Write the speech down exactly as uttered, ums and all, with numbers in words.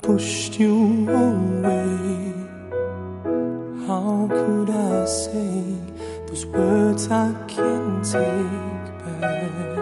pushed you away. How could I say those words I can't take back?